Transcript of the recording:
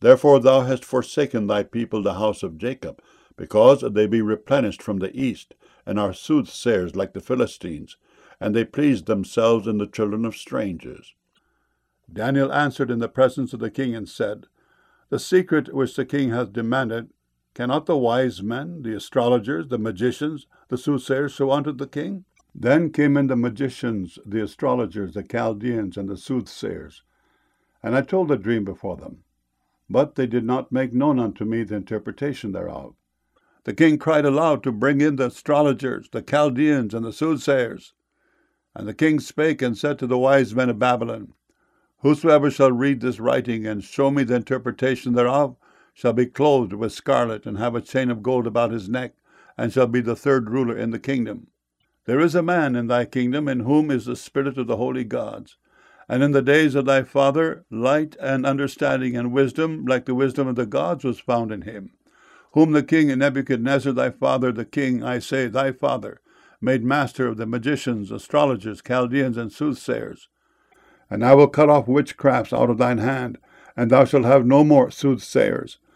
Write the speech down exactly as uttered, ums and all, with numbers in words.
Therefore thou hast forsaken thy people the house of Jacob, because they be replenished from the east, and are soothsayers like the Philistines, and they please themselves in the children of strangers. Daniel answered in the presence of the king and said, The secret which the king hath demanded, cannot the wise men, the astrologers, the magicians, the soothsayers show unto the king? Then came in the magicians, the astrologers, the Chaldeans, and the soothsayers. And I told the dream before them, but they did not make known unto me the interpretation thereof. The king cried aloud to bring in the astrologers, the Chaldeans, and the soothsayers. And the king spake and said to the wise men of Babylon, Whosoever shall read this writing and show me the interpretation thereof shall be clothed with scarlet and have a chain of gold about his neck, and shall be the third ruler in the kingdom. There is a man in thy kingdom in whom is the spirit of the holy gods. And in the days of thy father light and understanding and wisdom, like the wisdom of the gods, was found in him, whom the king Nebuchadnezzar thy father, the king, I say, thy father, made master of the magicians, astrologers, Chaldeans, and soothsayers. And I will cut off witchcrafts out of thine hand, and thou shalt have no more soothsayers.